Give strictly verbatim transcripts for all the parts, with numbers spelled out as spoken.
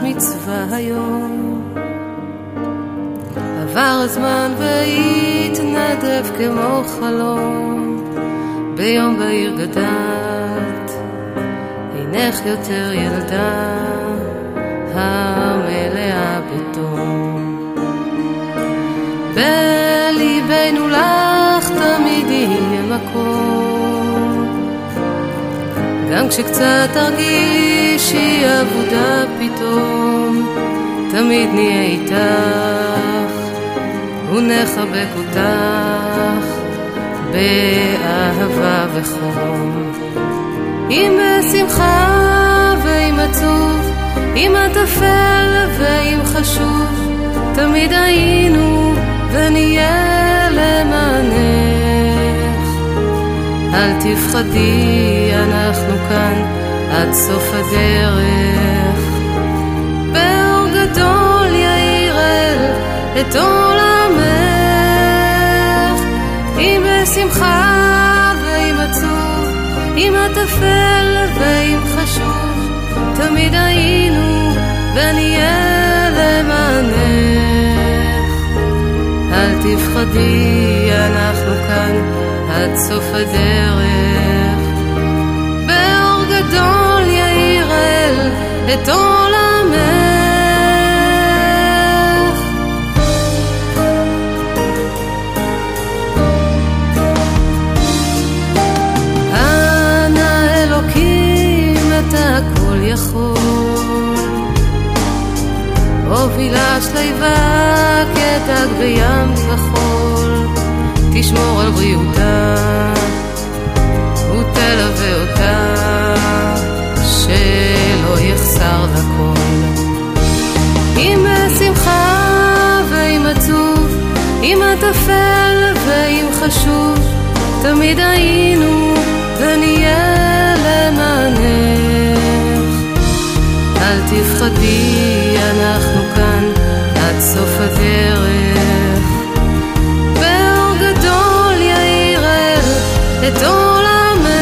מצווה היום. עבר הזמן והתנדב כמו חלום, ביום בהיר גדלת, אינך יותר ילדה המלאה בתום. בליבנו לך תמיד יהיה מקום, גם כשקצת תרגישי עבודה פתאום, תמיד נהיה איתך ונחבק אותך באהבה וחום. אם בשמחה ואם עצוב, אם תפל ואם חשוב, תמיד היינו ונהיה למענך. אל תפחדי, אנחנו כאן עד סוף הדרך. באור גדול יאיר אל את עולמך. אם בשמחה ואם עצוב, אם תפל ואם חשוב, תמיד היינו ונהיה למענך. אל תפחדי, אנחנו כאן עד סוף הדרך. באור גדול יאיר אל את עולמך. אנא אלוקים אתה הכל יכול, הובילה שליבה כתג בים כחול, תשמור על בריאותה ותלווה אותה, שלא יחסר לכל. אם בשמחה ואם עצוב, אם תפל ואם חשוב, תמיד היינו ונהיה למענך. אל תפחדי, אנחנו כאן עד סוף הדרך. באור גדול יאיר אל את עולמך.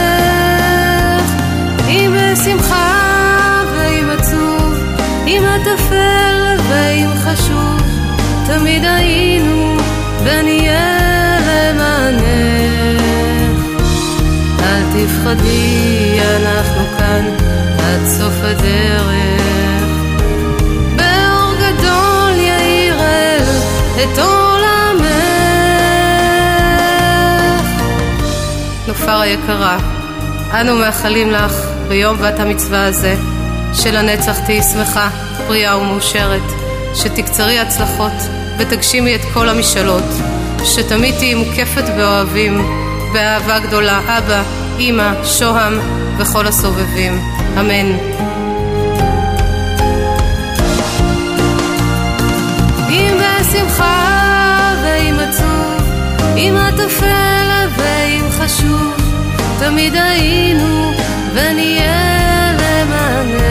אם בשמחה ואם עצוב, אם תפל ואם חשוב, תמיד היינו ונהיה למענך. אל תפחדי, אנחנו כאן עד סוף הדרך. באור גדול יאיר אל את עולמך. נופר היקרה, אנו מאחלים לך ביום בת המצווה הזה של הנצח תהי שמחה, בריאה ומאושרת, שתקצרי הצלחות ותגשימי את כל המשאלות, שתמיד תהי מוקפת באוהבים, באהבה גדולה, אבא, אמא, שוהם וכל הסובבים. אמן. אם בשמחה ואם עצוב, אם תפל ואם חשוב, תמיד היינו ונהיה למענך.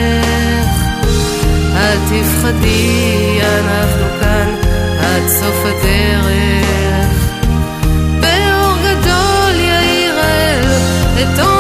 אל תפחדי, אנחנו כאן עד סוף הדרך. באור גדול יאיר אל את